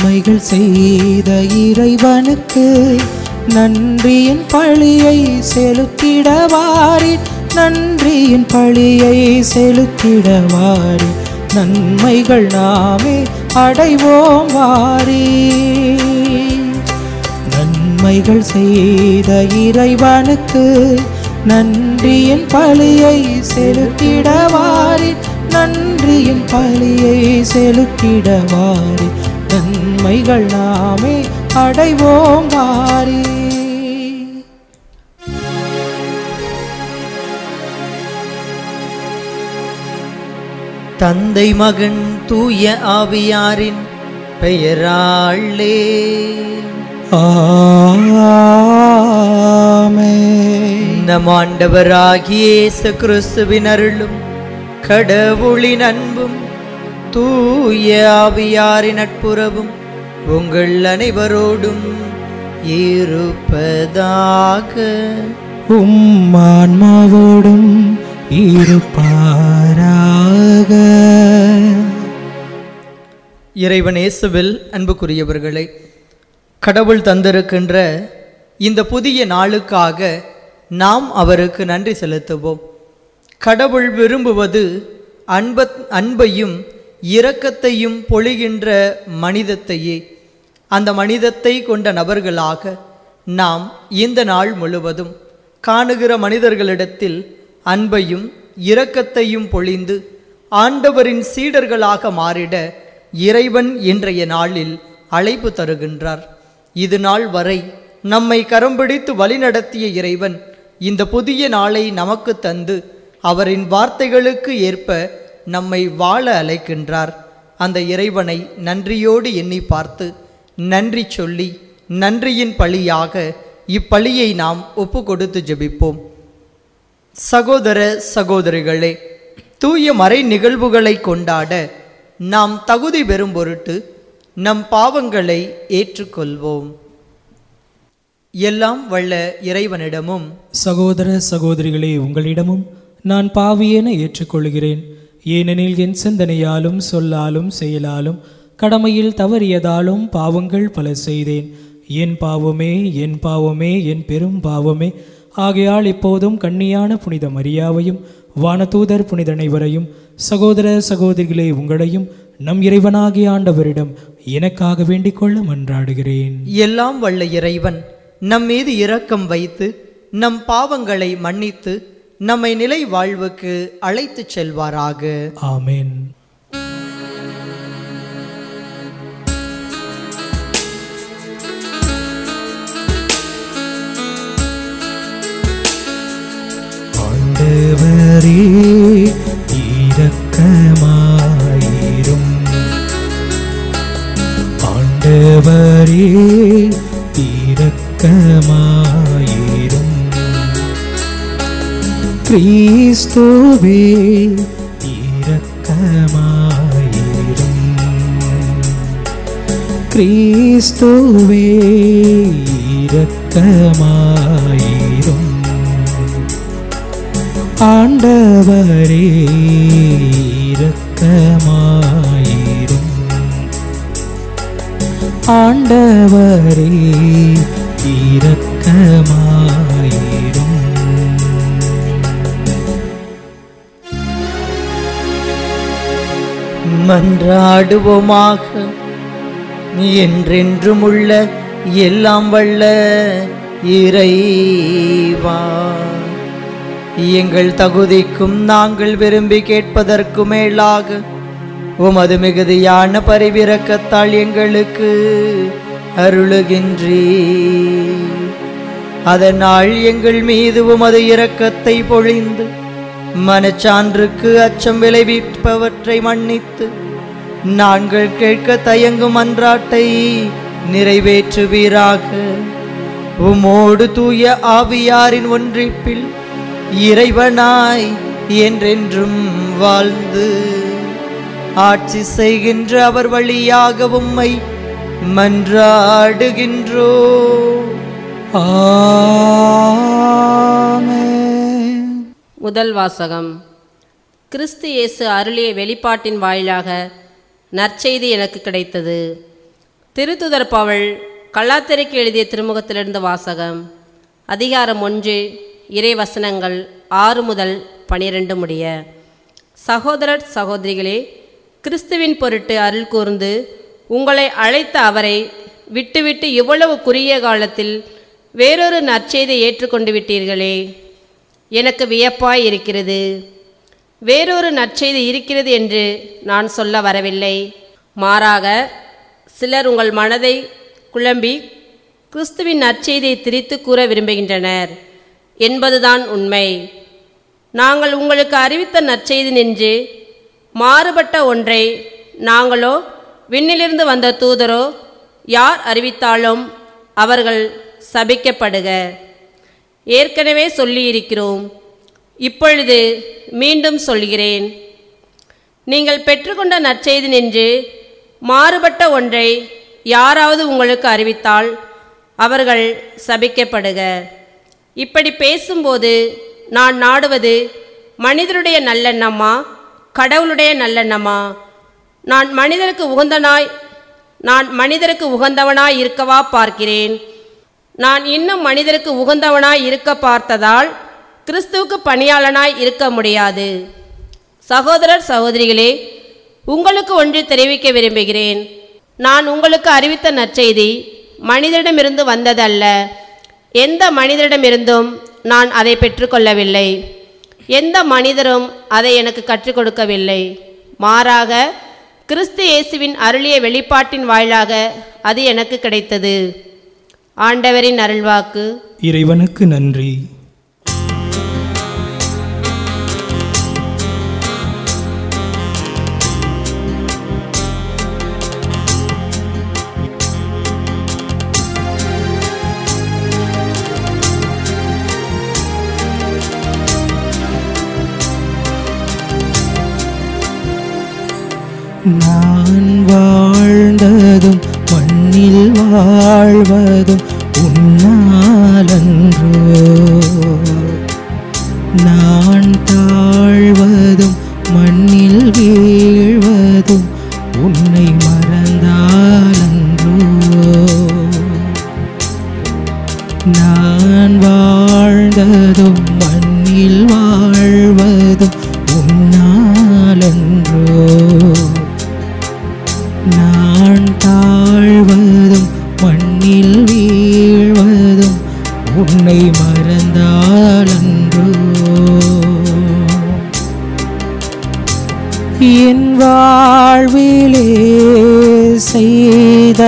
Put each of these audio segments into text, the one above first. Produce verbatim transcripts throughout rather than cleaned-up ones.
நன்மைகள் செய்த இறைவனுக்கு நன்றியின் பழியை செலுத்திடவாரி, நன்றியின் பழியை செலுத்திடவாரி, நன்மைகள் நாமே அடைவோம் வாரி. நன்மைகள் செய்த இறைவனுக்கு நன்றியின் பழியை செலுத்திடவாரி, நன்றியின் பழியை செலுத்திடவாரி, நன்மைகள் நாமே அடைவோம் வாரி. தந்தை மகன் தூய ஆவியாரின் பெயராலே ஆமென். நம் ஆண்டவராகிய இயேசு கிறிஸ்துவின் அருளும் கடவுளின் அன்பும் தூய ஆவியாரின் நட்புறவும் உங்கள் அனைவரோடும் இருப்பதாக. உம் ஆன்மாவோடும் இருப்பாராக. இறைவன் இயேசுவில் அன்புக்குரியவர்களே, கடவுள் தந்திருக்கின்ற இந்த புதிய நாளுக்காக நாம் அவருக்கு நன்றி செலுத்துவோம். கடவுள் விரும்புவது அன்ப அன்பையும் இரக்கத்தையும் பொழிகின்ற மனிதத்தையே. அந்த மனிதத்தை கொண்ட நபர்களாக நாம் இந்த நாள் முழுவதும் காணுகிற மனிதர்களிடத்தில் அன்பையும் இரக்கத்தையும் பொழிந்து ஆண்டவரின் சீடர்களாக மாறிட இறைவன் இன்றைய நாளில் அழைப்பு தருகின்றார். இது நாள் வரை நம்மை கரம் பிடித்து வழிநடத்திய இறைவன் இந்த புதிய நாளை நமக்கு தந்து அவரின் வார்த்தைகளுக்கு ஏற்ப நம்மை வாழ அழைக்கின்றார். அந்த இறைவனை நன்றியோடு எண்ணி பார்த்து நன்றி சொல்லி நன்றியின் பழியாக இப்பழியை நாம் ஒப்பு கொடுத்து ஜெபிப்போம். சகோதர சகோதரிகளே, தூய மறை நிகழ்வுகளை கொண்டாட நாம் தகுதி பெறும் பொருட்டு நம் பாவங்களை ஏற்றுக்கொள்வோம். எல்லாம் வல்ல இறைவனிடமும் சகோதர சகோதரிகளே, உங்களிடமும் நான் பாவியென ஏற்றுக்கொள்கிறேன். ஏனெனில் என் சிந்தனையாலும் சொல்லாலும் செயலாலும் கடமையில் தவறியதாலும் பாவங்கள் பல செய்தேன். என் பாவமே என் பாவமே என் பெரும் பாவமே. ஆகையால் இப்போதும் கன்னியான புனித மரியாவையும் வானதூதர் புனித அனைவரையும் சகோதர சகோதரிகளே உங்களையும் நம் இறைவனாகிய ஆண்டவரிடம் எனக்காக வேண்டிக் கொள்ள மன்றாடுகிறேன். எல்லாம் வல்ல இறைவன் நம் மீது இரக்கம் வைத்து நம் பாவங்களை மன்னித்து நம்மை நிலை வாழ்வுக்கு அழைத்துச் செல்வாராக. ஆமென். ஆண்டவரே இரக்கமாயிரும், ஆண்டவரே இரக்கமாயிரும், கிறிஸ்துவே இரக்கமாயிரும், கிறிஸ்துவே இரக்கமாயிரும், ஆண்டவரே இரக்கமாயிரும், ஆண்டவரே இரக்கமாயிரும். மன்றாடுவோமாக. என்றென்றும் உள்ள எல்லாம் வல்ல இறைவா, எங்கள் தகுதிக்கும் நாங்கள் விரும்பி கேட்பதற்கு மேலாக உமது மிகுதியான பரிவிரக்கத்தால் எங்களுக்கு அருளுகின்றீர். அதனால் எங்கள் மீது உமது இரக்கத்தை பொழிந்து மனச்சான்றுக்கு அச்சம் விளைவிப்பவற்றை மன்னித்து நாங்கள் கேட்க தயங்கும் மன்றாட்டை நிறைவேற்றுவீராக. உமோடு தூய ஆவியாரின் ஒன்றிப்பில் இறைவனாய் என்றென்றும் வாழ்ந்து ஆட்சி செய்கின்ற அவர் வழியாக உம்மை மன்றாடுகின்றோ. ஆமென். முதல் வாசகம். கிறிஸ்து இயேசு அருளிய வெளிப்பாட்டின் வாயிலாக நற்செய்தி எனக்கு கிடைத்தது. திருத்துதர் பவுல் கலாத்திரைக்கு எழுதிய திருமுகத்திலிருந்து வாசகம். அதிகாரம் ஒன்று, இறை வசனங்கள் ஆறு முதல் பனிரெண்டு முடிய. சகோதரர் சகோதரிகளே, கிறிஸ்துவின் பொருட்டு அருள் கூர்ந்து உங்களை அழைத்த அவரை விட்டுவிட்டு இவ்வளவு குறுகிய காலத்தில் வேறொரு நற்செய்தியை ஏற்றுக்கொண்டு விட்டீர்களே, எனக்கு வியப்பாய் இருக்கிறது. வேறொரு நற்செய்தி இருக்கிறது என்று நான் சொல்ல வரவில்லை. மாறாக சிலர் உங்கள் மனதை குழம்பி கிறிஸ்துவின் நற்செய்தியை திரித்து கூற விரும்புகின்றனர் என்பதுதான் உண்மை. நாங்கள் உங்களுக்கு அறிவித்த நற்செய்தி நின்று மாறுபட்ட ஒன்றை நாங்களோ விண்ணிலிருந்து வந்த தூதரோ யார் அறிவித்தாலும் அவர்கள் சபிக்கப்படுக. ஏற்கனவே சொல்லியிருக்கிறோம், இப்பொழுது மீண்டும் சொல்கிறேன். நீங்கள் பெற்றுக்கொண்ட நற்செய்தி நின்று மாறுபட்ட ஒன்றை யாராவது உங்களுக்கு அறிவித்தால் அவர்கள் சபிக்கப்படுக. இப்படி பேசும்போது நான் நாடுவது மனிதருடைய நல்லெண்ணமா கடவுளுடைய நல்லெண்ணமா? நான் மனிதருக்கு உகந்தனாய் நான் மனிதருக்கு உகந்தவனாய் இருக்கவா பார்க்கிறேன்? நான் இன்னும் மனிதருக்கு உகந்தவனாய் இருக்க பார்த்ததால் கிறிஸ்துவுக்கு பணியாளனாய் இருக்க முடியாது. சகோதரர் சகோதரிகளே, உங்களுக்கு ஒன்று தெரிவிக்க விரும்புகிறேன். நான் உங்களுக்கு அறிவித்த நற்செய்தி மனிதரிடமிருந்து வந்ததல்ல. எந்த மனிதரிடமிருந்தும் நான் அதை பெற்றுக்கொள்ளவில்லை. எந்த மனிதரும் அதை எனக்கு கற்றுக் கொடுக்கவில்லை. மாறாக கிறிஸ்து இயேசுவின் அருளிய வெளிப்பாட்டின் வாயிலாக அது எனக்கு கிடைத்தது. ஆண்டவரின் அருள்வாக்கு. இறைவனுக்கு நன்றி. நான் வாழ்ந்ததும் மண்ணில் வாழ்வதும் உன்னாலன்றோ, நான் தாழ்வதும் மண்ணில் வீழ்வதும் உன்னை மறந்தாலன்றோ. நான் வாழ்ந்ததும் மண்ணில் வாழ்வதும் உன்னாலன்றோ, நான் தாழ்வதும் மண்ணில் வீழ்வதும் உன்னை மறந்தாலன்றோ. என் வாழ்விலே செய்த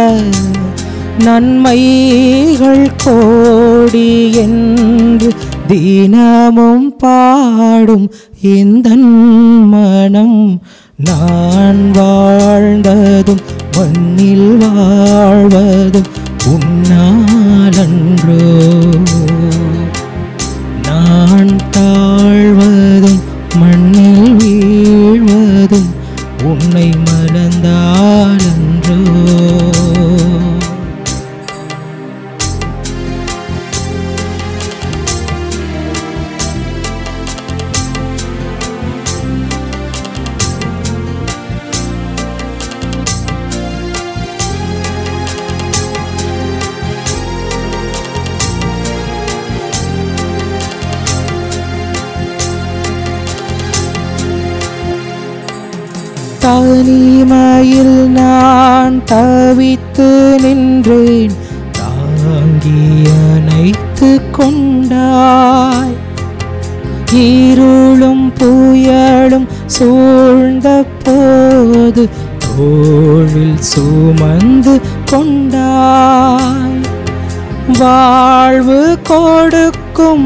நன்மைகள் கோடி என்று தினமும் பாடும் எந்தன் மனம், நான் வாழ்ந்ததும் மண்ணில் வாழ்வதும் உன்னாலன்றோ, நான் தாழ்வதும் மண்ணில் வீழ்வதும் உன்னை மறந்தாலன்றோ. தனிமையில் நான் தவித்து நின்றேன், தாங்கி அணைத்து கொண்டாய். இருளும் புயலும் சூழ்ந்த போது தோளில் சுமந்து கொண்டாய். வாழ்வு கொடுக்கும்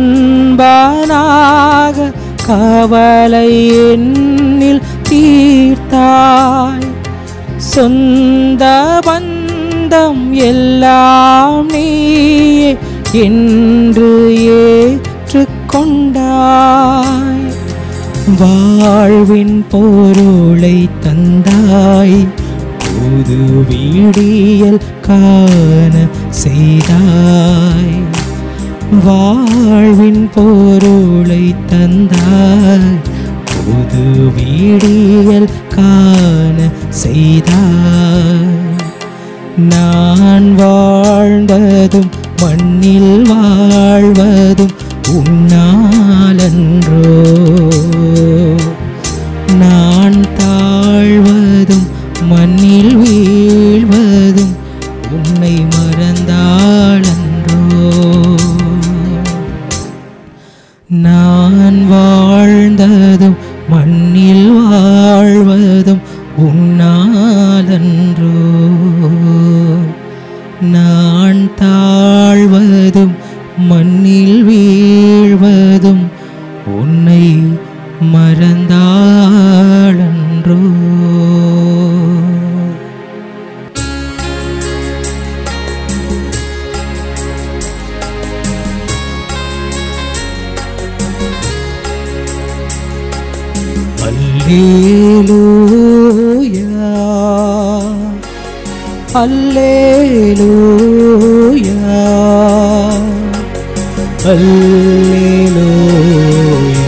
நண்பனாக கவலை என்னில் தீர்த்தாய். சொந்த பந்தம் எல்லாம் நீயே என்று ஏற்றுக்கொண்டாய். வாழ்வின் பொருளை தந்தாய், புது விடியல் காண செய்தாய். வாழ்வின் பொருளை தந்தாய், புது விடியல் காண செய்தாய். நான் வாழ்ந்ததும் மண்ணில் வாழ்வதும் உன்னாலன்றோ, நான் தாழ்வதும் மண்ணில் வீழ்வதும் உன்னை மறந்தாளன்றோ. நான் வாழ்ந்ததும் மண்ணில் வாழ்வதும் உன்னாலன்றோ, நான் தாழ்வதும் மண்ணில் வீழ்வதும் உன்னை மறந்தாளன்றோ. அல்லேலூயா அல்லேலூயா அல்லேலூயா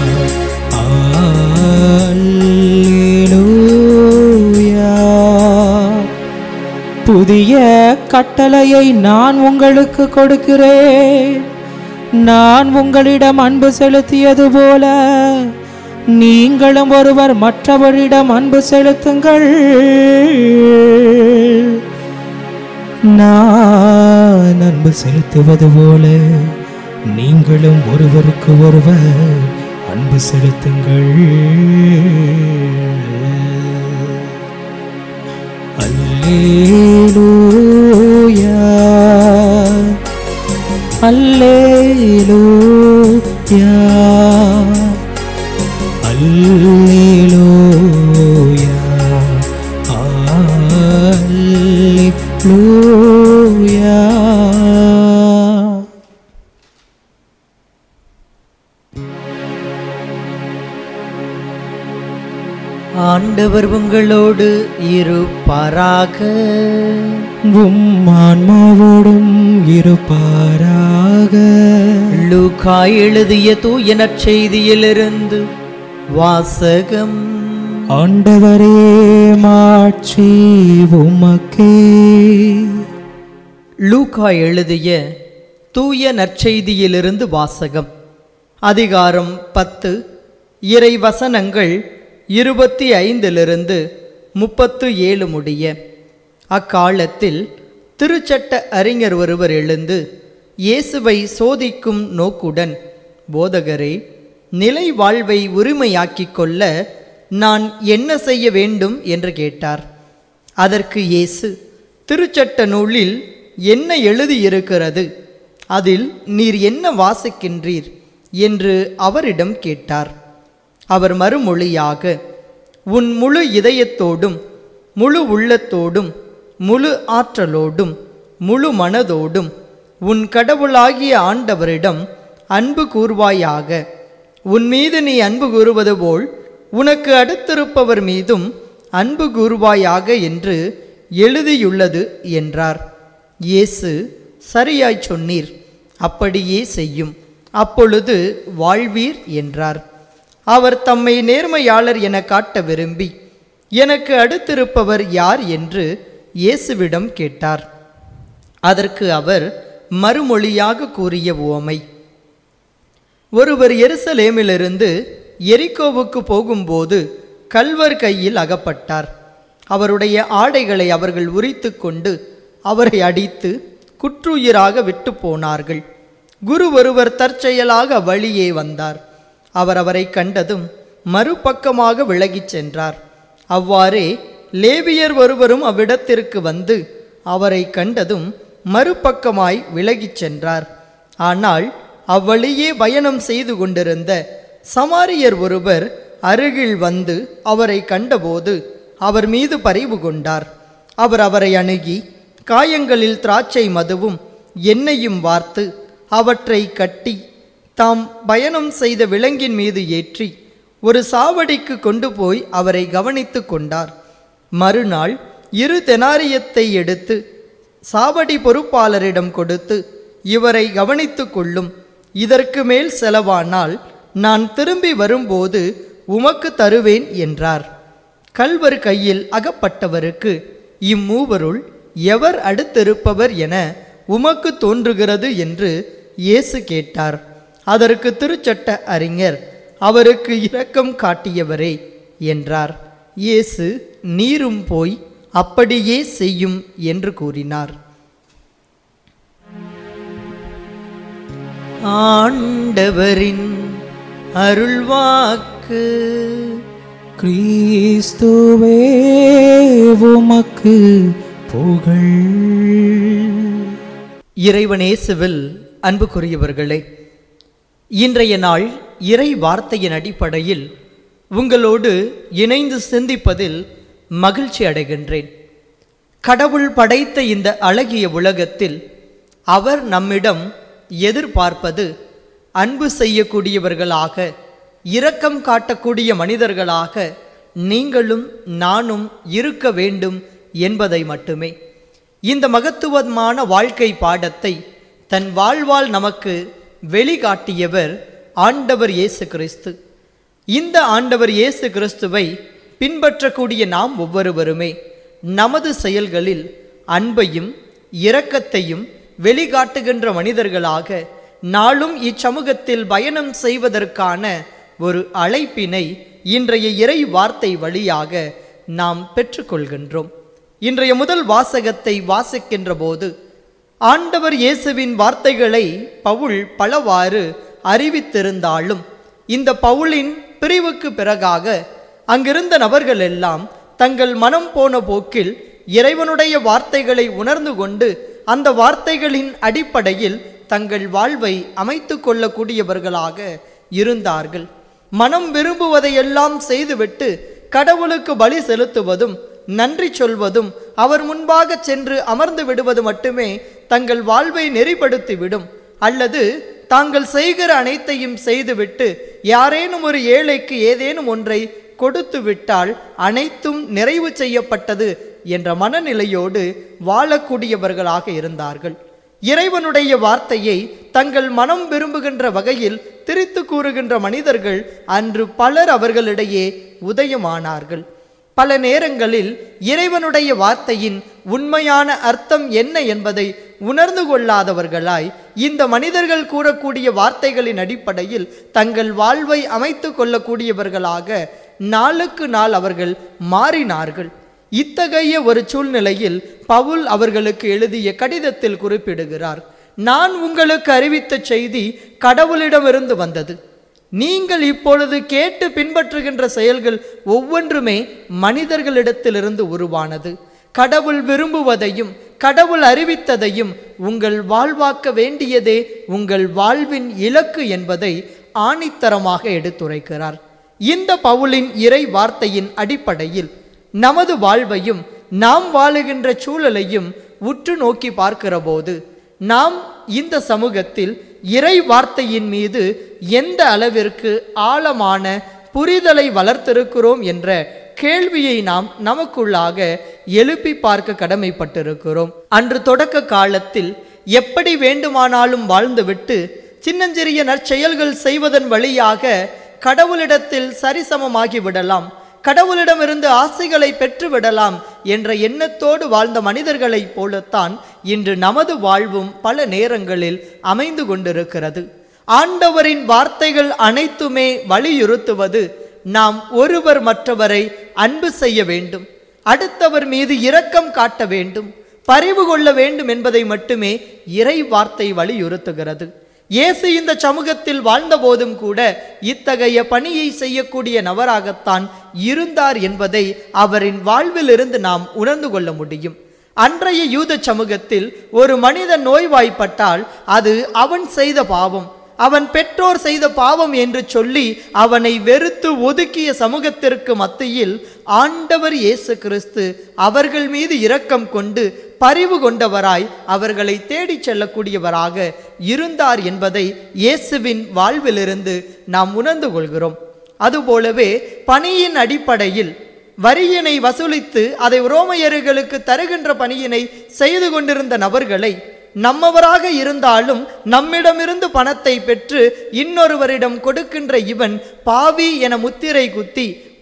அல்லேலூயா. புதிய கட்டளையை நான் உங்களுக்கு கொடுக்கிறேன், நான் உங்களிடம் அன்பு செலுத்தியது போல நீங்களும் ஒருவர் மற்றவரிடம் அன்பு செலுத்துங்கள். நான் அன்பு செலுத்துவது போல நீங்களும் ஒருவருக்கு ஒருவர் அன்பு செலுத்துங்கள். அல்லேலூயா அல்லேலூயா அல்லேலூயா அல்லேலூயா. ஆண்டவர் உங்களோடு இருப்பாராக. உம் ஆன்மாவோடும் இருப்பாராக. லூக்கா எழுதிய தூய நற்செய்தியிலிருந்து வாசகம். ஆண்டவரே மாட்சி உமக்கே. லூக்கா எழுதிய தூய நற்செய்தியிலிருந்து வாசகம். அதிகாரம் பத்து, இறை வசனங்கள் இருபத்தி ஐந்திலிருந்து முப்பத்து ஏழு முடிய. அக்காலத்தில் திருச்சட்ட அறிஞர் ஒருவர் எழுந்து இயேசுவை சோதிக்கும் நோக்குடன், போதகரே, நிலை வாழ்வை உரிமையாக்கிக் கொள்ள நான் என்ன செய்ய வேண்டும் என்று கேட்டார். அதற்கு இயேசு, திருச்சட்ட நூலில் என்ன எழுதியிருக்கிறது, அதில் நீர் என்ன வாசிக்கின்றீர் என்று அவரிடம் கேட்டார். அவர் மறுமொழியாக, உன் முழு இதயத்தோடும் முழு உள்ளத்தோடும் முழு ஆற்றலோடும் முழு மனதோடும் உன் கடவுளாகிய ஆண்டவரிடம் அன்பு கூர்வாயாக. உன் மீது நீ அன்பு கூறுவது போல் உனக்கு அடுத்திருப்பவர் மீதும் அன்பு கூர்வாயாக என்று எழுதியுள்ளது என்றார். இயேசு, சரியாய் சொன்னீர், அப்படியே செய்யும், அப்பொழுது வாழ்வீர் என்றார். அவர் தம்மை நேர்மையாளர் என காட்ட விரும்பி, எனக்கு அடுத்திருப்பவர் யார் என்று இயேசுவிடம் கேட்டார். அதற்கு அவர் மறுமொழியாக கூறிய உவமை. ஒருவர் எருசலேமிலிருந்து எரிகோவுக்கு போகும்போது கள்வர் கையில் அகப்பட்டார். அவருடைய ஆடைகளை அவர்கள் உரித்து கொண்டு அவரை அடித்து குற்றுயிராக விட்டு போனார்கள். குரு ஒருவர் தற்செயலாக வழியே வந்தார். அவர் அவரை கண்டதும் மறுபக்கமாக விலகிச் சென்றார். அவ்வாறே லேவியர் ஒருவரும் அவ்விடத்திற்கு வந்து அவரை கண்டதும் மறுபக்கமாய் விலகிச் சென்றார். ஆனால் அவ்வழியே பயணம் செய்து கொண்டிருந்த சமாரியர் ஒருவர் அருகில் வந்து அவரை கண்டபோது அவர் மீது பரிவு கொண்டார். அவர் அவரை அணுகி காயங்களில் திராட்சை மதுவும் எண்ணெயும் வார்த்து அவற்றை கட்டி தாம் பயணம் செய்த விலங்கின் மீது ஏற்றி ஒரு சாவடிக்கு கொண்டு போய் அவரை கவனித்து கொண்டார். மறுநாள் இரு தெனாரியத்தை எடுத்து சாவடி பொறுப்பாளரிடம் கொடுத்து, இவரை கவனித்து கொள்ளும், இதற்கு மேல் செலவானால் நான் திரும்பி வரும்போது உமக்கு தருவேன் என்றார். கள்வர் கையில் அகப்பட்டவருக்கு இம்மூவருள் எவர் அடுத்திருப்பவர் என உமக்கு தோன்றுகிறது என்று இயேசு கேட்டார். அதற்கு திருச்சட்ட அறிஞர், அவருக்கு இரக்கம் காட்டியவரே என்றார். இயேசு, நீரும் போய் அப்படியே செய்யும் என்று கூறினார். ஆண்டவரின் அருள்வாக்கு. கிறிஸ்துவே உமக்கு புகழ். இறைவனேசுவில் அன்புக்குரியவர்களே, இன்றைய நாள் இறை வார்த்தையின் அடிப்படையில் உங்களோடு இணைந்து சிந்திப்பதில் மகிழ்ச்சி அடைகின்றேன். கடவுள் படைத்த இந்த அழகிய உலகத்தில் அவர் நம்மிடம் எதிர்பார்ப்பது அன்பு செய்யக்கூடியவர்களாக, இரக்கம் காட்டக்கூடிய மனிதர்களாக நீங்களும் நானும் இருக்க வேண்டும் என்பதை மட்டுமே. இந்த மகத்துவமான வாழ்க்கை பாடத்தை தன் வாழ்வால் நமக்கு வெளிக்காட்டியவர் ஆண்டவர் இயேசு கிறிஸ்து. இந்த ஆண்டவர் இயேசு கிறிஸ்துவை பின்பற்றக்கூடிய நாம் ஒவ்வொருவருமே நமது செயல்களில் அன்பையும் இரக்கத்தையும் வெளிக்காட்டுகின்ற மனிதர்களாக நாளும் இச்சமூகத்தில் பயணம் செய்வதற்கான ஒரு அழைப்பினை இன்றைய இறை வார்த்தை வழியாக நாம் பெற்றுக்கொள்கின்றோம். இன்றைய முதல் வாசகத்தை வாசிக்கின்ற போது ஆண்டவர் இயேசுவின் வார்த்தைகளை பவுல் பலவாறு அறிவித்திருந்தாலும் இந்த பவுலின் பிரிவுக்கு பிறகாக அங்கிருந்த நபர்கள் எல்லாம் தங்கள் மனம் போன போக்கில் இறைவனுடைய வார்த்தைகளை உணர்ந்து கொண்டு அந்த வார்த்தைகளின் அடிப்படையில் தங்கள் வாழ்வை அமைத்து கொள்ளக்கூடியவர்களாக இருந்தார்கள். மனம் விரும்புவதையெல்லாம் செய்துவிட்டு கடவுளுக்கு பலி செலுத்துவதும் நன்றி சொல்வதும் அவர் முன்பாக சென்று அமர்ந்து விடுவது மட்டுமே தங்கள் வாழ்வை நெறிப்படுத்திவிடும். அல்லது தாங்கள் செய்கிற அனைத்தையும் செய்துவிட்டு யாரேனும் ஒரு ஏழைக்கு ஏதேனும் ஒன்றை கொடுத்து விட்டால் அனைத்தும் நிறைவு செய்யப்பட்டது என்ற மனநிலையோடு வாழக்கூடியவர்களாக இருந்தார்கள். இறைவனுடைய வார்த்தையை தங்கள் மனம் விரும்புகின்ற வகையில் திரித்து கூறுகின்ற மனிதர்கள் அன்று பலர் அவர்களிடையே உதயமானார்கள். பல நேரங்களில் இறைவனுடைய வார்த்தையின் உண்மையான அர்த்தம் என்ன என்பதை உணர்ந்து கொள்ளாதவர்களாய் இந்த மனிதர்கள் கூறக்கூடிய வார்த்தைகளின் அடிப்படையில் தங்கள் வாழ்வை அமைத்து கொள்ளக்கூடியவர்களாக நாளுக்கு நாள் அவர்கள் மாறினார்கள். இத்தகைய ஒரு சூழ்நிலையில் பவுல் அவர்களுக்கு எழுதிய கடிதத்தில் குறிப்பிடுகிறார், நான் உங்களுக்கு அறிவித்த செய்தி கடவுளிடமிருந்து வந்தது. நீங்கள் இப்பொழுது கேட்டு பின்பற்றுகின்ற செயல்கள் ஒவ்வொன்றுமே மனிதர்களிடத்திலிருந்து உருவானது. கடவுள் விரும்புவதையும் கடவுள் அறிவித்ததையும் உங்கள் வாழ்வாக்க வேண்டியதே உங்கள் வாழ்வின் இலக்கு என்பதை ஆணித்தரமாக எடுத்துரைக்கிறார். இந்த பவுலின் இறை வார்த்தையின் அடிப்படையில் நமது வாழ்வையும் நாம் வாழுகின்ற சூழலையும் உற்று நோக்கி பார்க்கிற போது நாம் இந்த சமூகத்தில் இறை வார்த்தையின் மீது எந்த அளவிற்கு ஆழமான புரிதலை வளர்த்திருக்கிறோம் என்ற கேள்வியை நாம் நமக்குள்ளாக எழுப்பி பார்க்க கடமைப்பட்டிருக்கிறோம். அன்று தொடக்க காலத்தில் எப்படி வேண்டுமானாலும் வாழ்ந்துவிட்டு சின்னஞ்சிறிய நற்செயல்கள் செய்வதன் வழியாக கடவுளிடத்தில் சரிசமமாகி விடலாம், கடவுளிடமிருந்து ஆசைகளை பெற்றுவிடலாம் என்ற எண்ணத்தோடு வாழ்ந்த மனிதர்களைப் போலத்தான் இன்று நமது வாழ்வும் பல நேரங்களில் அமைந்து கொண்டிருக்கிறது. ஆண்டவரின் வார்த்தைகள் அனைத்துமே வலியுறுத்துவது நாம் ஒருவர் மற்றவரை அன்பு செய்ய வேண்டும், அடுத்தவர் மீது இரக்கம் காட்ட வேண்டும், பரிவு கொள்ள வேண்டும் என்பதை மட்டுமே இறை வார்த்தை வலியுறுத்துகிறது. இயேசு இந்த சமூகத்தில் வாழ்ந்த போதும் கூட இத்தகைய பணியை செய்யக்கூடிய நபராகத்தான் இருந்தார் என்பதை அவரின் வாழ்விலிருந்து நாம் உணர்ந்து கொள்ள முடியும். அன்றைய யூத சமூகத்தில் ஒரு மனிதன் நோய்வாய்ப்பட்டால் அது அவன் செய்த பாவம், அவன் பெற்றோர் செய்த பாவம் என்று சொல்லி அவனை வெறுத்து ஒதுக்கிய சமூகத்திற்கு மத்தியில் ஆண்டவர் இயேசு கிறிஸ்து அவர்கள் மீது இரக்கம் கொண்டு பரிவு கொண்டவராய் அவர்களை தேடிச் செல்லக்கூடியவராக இருந்தார் என்பதை இயேசுவின் வாழ்விலிருந்து நாம் உணர்ந்து கொள்கிறோம். அதுபோலவே பணியின் அடிப்படையில் வரியினை வசூலித்து அதை உரோமையர்களுக்கு தருகின்ற பணியினை செய்து கொண்டிருந்த நபர்களை நம்மவராக இருந்தாலும் நம்மிடமிருந்து பணத்தை பெற்று இன்னொருவரிடம் கொடுக்கின்ற இவன் பாவி என முத்திரை குத்தி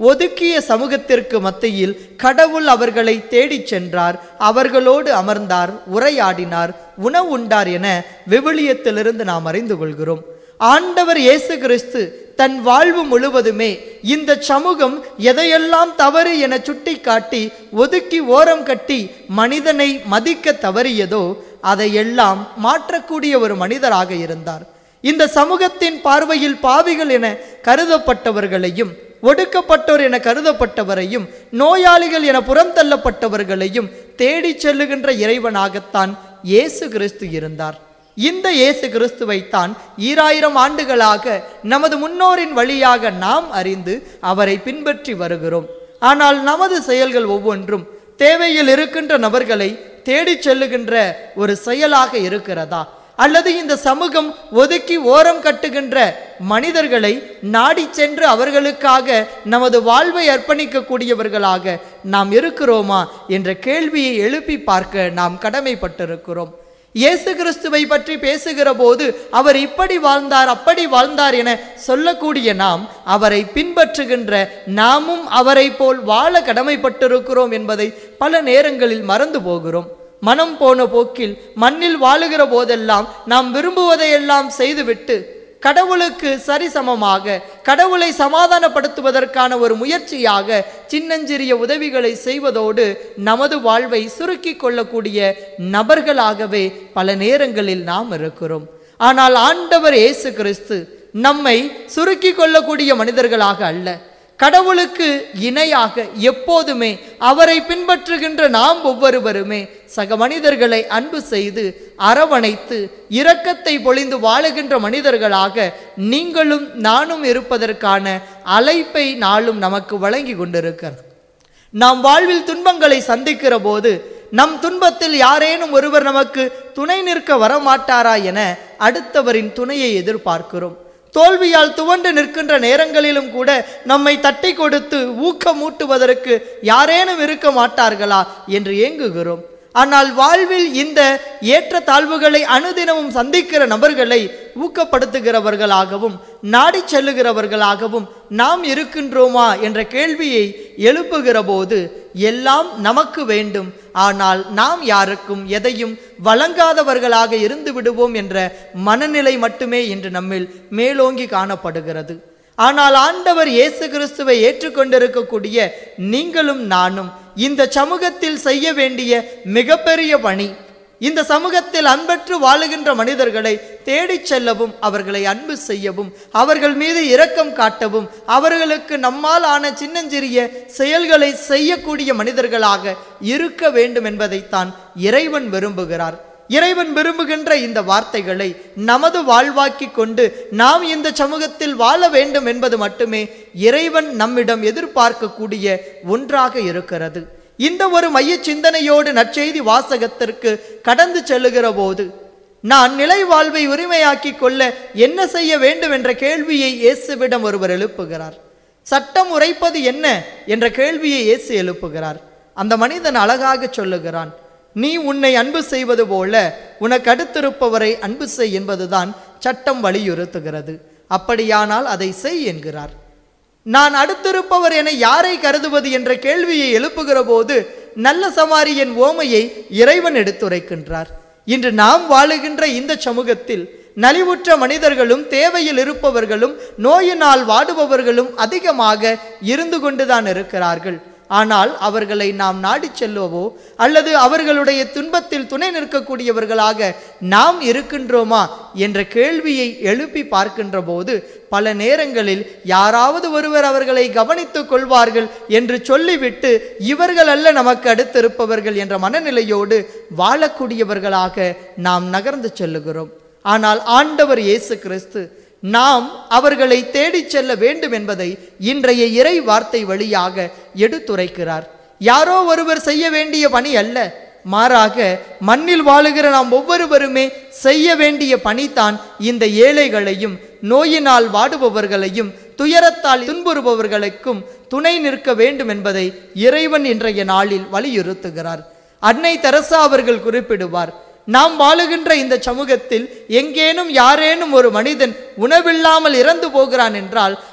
ஒதுக்கிய சமூகத்திற்கு மத்தியில் கடவுள் அவர்களை தேடிச் சென்றார், அவர்களோடு அமர்ந்தார், உரையாடினார், உணவுண்டார் என விவிலியத்திலிருந்து நாம் அறிந்து கொள்கிறோம். ஆண்டவர் இயேசு கிறிஸ்து தன் வாழ்வு முழுவதுமே இந்த சமூகம் எதையெல்லாம் தவறு என சுட்டி காட்டி ஒதுக்கி ஓரம் கட்டி மனிதனை மதிக்க தவறியதோ அதையெல்லாம் மாற்றக்கூடிய ஒரு மனிதராக இருந்தார். இந்த சமூகத்தின் பார்வையில் பாவிகள் என கருதப்பட்டவர்களையும், ஒடுக்கப்பட்டோர் என கருதப்பட்டவரையும், நோயாளிகள் என புறந்தள்ளப்பட்டவர்களையும் தேடி செல்லுகின்ற இறைவனாகத்தான் இயேசு கிறிஸ்து இருந்தார். இந்த இயேசு கிறிஸ்துவைத்தான் ஈராயிரம் ஆண்டுகளாக நமது முன்னோரின் வழியாக நாம் அறிந்து அவரை பின்பற்றி வருகிறோம். ஆனால் நமது செயல்கள் ஒவ்வொன்றும் தேவையில் இருக்கின்ற நபர்களை தேடி செல்லுகின்ற ஒரு செயலாக இருக்கிறதா, அல்லது இந்த சமூகம் ஒதுக்கி ஓரம் கட்டுகின்ற மனிதர்களை நாடி சென்று அவர்களுக்காக நமது வாழ்வை அர்ப்பணிக்கக்கூடியவர்களாக நாம் இருக்கிறோமா என்ற கேள்வியை எழுப்பி பார்க்க நாம் கடமைப்பட்டிருக்கிறோம். இயேசு கிறிஸ்துவை பற்றி பேசுகிற போது அவர் இப்படி வாழ்ந்தார், அப்படி வாழ்ந்தார் என சொல்லக்கூடிய நாம் அவரை பின்பற்றுகின்ற நாமும் அவரை போல் வாழ கடமைப்பட்டிருக்கிறோம் என்பதை பல நேரங்களில் மறந்து போகிறோம். மனம் போன போக்கில் மண்ணில் வாழுகிற போதெல்லாம் நாம் விரும்புவதையெல்லாம் செய்துவிட்டு கடவுளுக்கு சரிசமமாக கடவுளை சமாதானப்படுத்துவதற்கான ஒரு முயற்சியாக சின்னஞ்சிறிய உதவிகளை செய்வதோடு நமது வாழ்வை சுருக்கி கொள்ளக்கூடிய நபர்களாகவே பல நேரங்களில் நாம் இருக்கிறோம். ஆனால் ஆண்டவர் இயேசு கிறிஸ்து நம்மை சுருக்கி கொள்ளக்கூடிய மனிதர்களாக அல்ல, கடவுளுக்கு இணையாக எப்போதுமே அவரை பின்பற்றுகின்ற நாம் ஒவ்வொருவருமே சக மனிதர்களை அன்பு செய்து அரவணைத்து இரக்கத்தை பொழிந்து வாழுகின்ற மனிதர்களாக நீங்களும் நானும் இருப்பதற்கான அழைப்பை நாளும் நமக்கு வழங்கி கொண்டிருக்கிறது. நாம் வாழ்வில் துன்பங்களை சந்திக்கிற போது நம் துன்பத்தில் யாரேனும் ஒருவர் நமக்கு துணை நிற்க வரமாட்டாரா என அடுத்தவரின் துணையை எதிர்பார்க்கிறோம். தோல்வியால் துவண்டு நிற்கின்ற நேரங்களிலும் கூட நம்மை தட்டி கொடுத்து ஊக்கமூட்டுவதற்கு யாரேனும் இருக்க மாட்டார்களா என்று ஏங்குகிறோம். ஆனால் வாழ்வில் இந்த ஏற்ற தாழ்வுகளை அனுதினமும் சந்திக்கிற நபர்களை ஊக்கப்படுத்துகிறவர்களாகவும் நாடி செல்லுகிறவர்களாகவும் நாம் இருக்கின்றோமா என்ற கேள்வியை எழுப்புகிற போது எல்லாம் நமக்கு வேண்டும், ஆனால் நாம் யாருக்கும் எதையும் வழங்காதவர்களாக இருந்து விடுவோம் என்ற மனநிலை மட்டுமே இன்று நம்மில் மேலோங்கி காணப்படுகிறது. ஆனால் ஆண்டவர் இயேசு கிறிஸ்துவை ஏற்றுக்கொண்டிருக்கக்கூடிய நீங்களும் நானும் இந்த சமூகத்தில் செய்ய வேண்டிய மிகப்பெரிய பணி, இந்த சமூகத்தில் அன்பற்று வாழுகின்ற மனிதர்களை தேடிச் செல்லவும், அவர்களை அன்பு செய்யவும், அவர்கள் மீது இரக்கம் காட்டவும், அவர்களுக்கு நம்மால் ஆன சின்னஞ்சிறிய செயல்களை செய்யக்கூடிய மனிதர்களாக இருக்க வேண்டும் என்பதைத்தான் இறைவன் விரும்புகிறார். இறைவன் விரும்புகின்ற இந்த வார்த்தைகளை நமது வாழ்வாக்கி கொண்டு நாம் இந்த சமூகத்தில் வாழ வேண்டும் என்பது மட்டுமே இறைவன் நம்மிடம் எதிர்பார்க்கக்கூடிய ஒன்றாக இருக்கிறது. இந்த ஒரு மைய சிந்தனையோடு நற்செய்தி வாசகத்திற்கு கடந்து செல்லுகிற போது நான் நிலை வாழ்வை உரிமையாக்கி கொள்ள என்ன செய்ய வேண்டும் என்ற கேள்வியை இயேசுவிடம் ஒருவர் எழுப்புகிறார். சட்டம் உரைப்பது என்ன என்ற கேள்வியை இயேசு எழுப்புகிறார். அந்த மனிதன் அழகாக சொல்லுகிறான், நீ உன்னை அன்பு செய்வது போல உனக்கு அடுத்திருப்பவரை அன்பு செய் என்பதுதான் சட்டம் வலியுறுத்துகிறது. அப்படியானால் அதை செய் என்கிறார். நான் அடுத்திருப்பவர் என யாரை கருதுவது என்ற கேள்வியை எழுப்புகிற போது நல்ல சமாரியன் ஓமையை இறைவன் எடுத்துரைக்கின்றார். இன்று நாம் வாழுகின்ற இந்த சமூகத்தில் நலிவுற்ற மனிதர்களும் தேவையில் இருப்பவர்களும் நோயினால் வாடுபவர்களும் அதிகமாக இருந்து கொண்டுதான் இருக்கிறார்கள். ஆனால் அவர்களை நாம் நாடி செல்லுவோ அல்லது அவர்களுடைய துன்பத்தில் துணை நிற்கக்கூடியவர்களாக நாம் இருக்கின்றோமா என்ற கேள்வியை எழுப்பி பார்க்கின்ற போது பல நேரங்களில் யாராவது ஒருவர் அவர்களை கவனித்துக் கொள்வார்கள் என்று சொல்லிவிட்டு இவர்கள் அல்ல நமக்கு அடுத்திருப்பவர்கள் என்ற மனநிலையோடு வாழக்கூடியவர்களாக நாம் நகர்ந்து செல்லுகிறோம். ஆனால் ஆண்டவர் இயேசு கிறிஸ்து நாம் அவர்களை தேடிச் செல்ல வேண்டும் என்பதை இன்றைய இறை வார்த்தை வழியாக எடுத்துரைக்கிறார். யாரோ ஒருவர் செய்ய வேண்டிய பணி அல்ல, மாறாக மண்ணில் வாழுகிற நாம் ஒவ்வொருவருமே செய்ய வேண்டிய பணிதான் இந்த ஏழைகளையும் நோயினால் வாடுபவர்களையும் துயரத்தால் துன்புறுபவர்களுக்கும் துணை நிற்க வேண்டும் என்பதை இறைவன் இன்றைய நாளில் வலியுறுத்துகிறார். அன்னை தெரசா அவர்கள் குறிப்பிடுவார், நாம் வாழுகின்ற இந்த சமூகத்தில் எங்கேனும் யாரேனும் ஒரு மனிதன் உணவில்லாமல் இறந்து போகிறான் என்றால்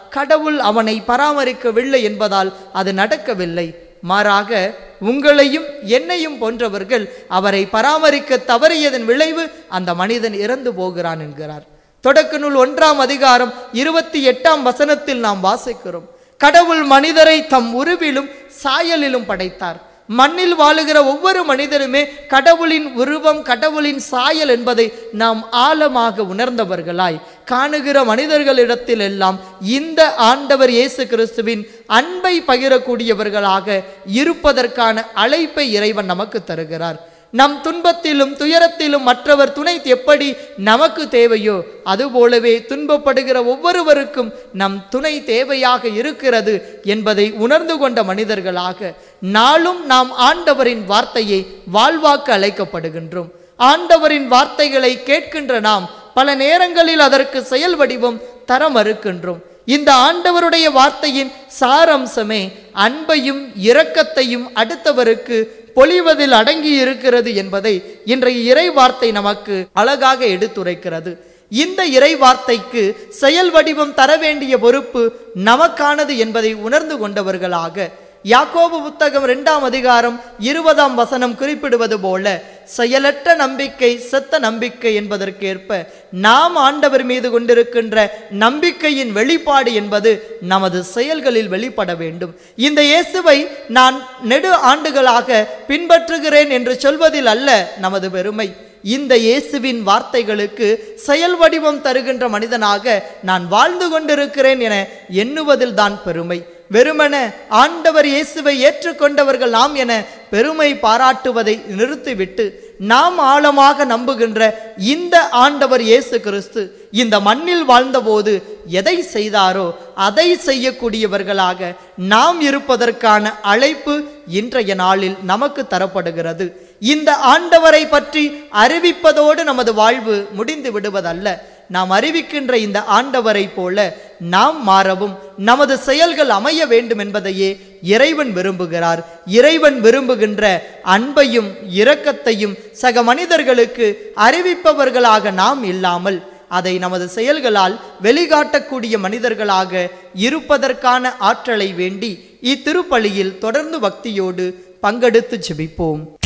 கடவுள் அவனை பராமரிக்கவில்லை என்பதால் அது நடக்கவில்லை. மாறாக உங்களையும் என்னையும் போன்றவர்கள் அவரை பராமரிக்க தவறியதன் விளைவு அந்த மனிதன் இறந்து போகிறான் என்கிறார். தொடக்க நூல் ஒன்றாம் அதிகாரம் இருபத்தி எட்டாம் வசனத்தில் நாம் வாசிக்கிறோம், கடவுள் மனிதரை தம் உருவிலும் சாயலிலும் படைத்தார். மண்ணில் வாழுகிற ஒவ்வொரு மனிதருமே கடவுளின் உருவம், கடவுளின் சாயல் என்பதை நாம் ஆழமாக உணர்ந்தவர்களாய் காணுகிற மனிதர்களிடத்தில் எல்லாம் இந்த ஆண்டவர் இயேசு கிறிஸ்துவின் அன்பை பகிரக்கூடியவர்களாக இருப்பதற்கான அழைப்பை இறைவன் நமக்கு தருகிறார். நம் துன்பத்திலும் துயரத்திலும் மற்றவர் துணை எப்படி நமக்கு தேவையோ அதுபோலவே துன்பப்படுகிற ஒவ்வொருவருக்கும் நம் துணை தேவையாக இருக்கிறது என்பதை உணர்ந்து கொண்ட மனிதர்களாக நாளும் நாம் ஆண்டவரின் வார்த்தையை வாழ்வாக்க அழைக்கப்படுகின்றோம். ஆண்டவரின் வார்த்தைகளை கேட்கின்ற நாம் பல நேரங்களில் அதற்கு செயல் வடிவம் தர மறுக்கின்றோம். இந்த ஆண்டவருடைய வார்த்தையின் சாரம்சமே அன்பையும் இரக்கத்தையும் அடுத்தவருக்கு பொழிவதில் அடங்கி இருக்கிறது என்பதை இன்றைய இறை வார்த்தை நமக்கு அழகாக எடுத்துரைக்கிறது. இந்த இறை வார்த்தைக்கு செயல் வடிவம் தர வேண்டிய பொறுப்பு நமக்கானது என்பதை உணர்ந்து கொண்டவர்களாக யாக்கோபு புத்தகம் இரண்டாம் அதிகாரம் இருபதாம் வசனம் குறிப்பிடுவது போல செயலற்ற நம்பிக்கை செத்த நம்பிக்கை என்பதற்கேற்ப நாம் ஆண்டவர் மீது கொண்டிருக்கின்ற நம்பிக்கையின் வெளிப்பாடு என்பது நமது செயல்களில் வெளிப்பட வேண்டும். இந்த இயேசுவை நான் நெடு ஆண்டுகளாக பின்பற்றுகிறேன் என்று சொல்வதில் அல்ல நமது பெருமை, இந்த இயேசுவின் வார்த்தைகளுக்கு செயல் வடிவம் தருகின்ற மனிதனாக நான் வாழ்ந்து கொண்டிருக்கிறேன் என எண்ணுவதில் தான் பெருமை. வெறுமன ஆண்டவர் இயேசுவை ஏற்றுக்கொண்டவர்கள் நாம் என பெருமை பாராட்டுவதை நிறுத்திவிட்டு நாம் ஆழமாக நம்புகின்ற இந்த ஆண்டவர் இயேசு கிறிஸ்து இந்த மண்ணில் வாழ்ந்தபோது எதை செய்தாரோ அதை செய்யக்கூடியவர்களாக நாம் இருப்பதற்கான அழைப்பு இன்றைய நாளில் நமக்கு தரப்படுகிறது. இந்த ஆண்டவரை பற்றி அறிவிப்பதோடு நமது வாழ்வு முடிந்து விடுவதல்ல. நாம் அறிவிக்கின்ற இந்த ஆண்டவரை போல நாம் மாறவும் நமது செயல்கள் அமைய வேண்டும் என்பதையே இறைவன் விரும்புகிறார். இறைவன் விரும்புகின்ற அன்பையும் இரக்கத்தையும் சக மனிதர்களுக்கு அறிவிப்பவர்களாக நாம் இல்லாமல் அதை நமது செயல்களால் வெளிக்காட்டக்கூடிய மனிதர்களாக இருப்பதற்கான ஆற்றலை வேண்டி இத்திருப்பலியில் தொடர்ந்து பக்தியோடு பங்கெடுத்து ஜெபிப்போம்.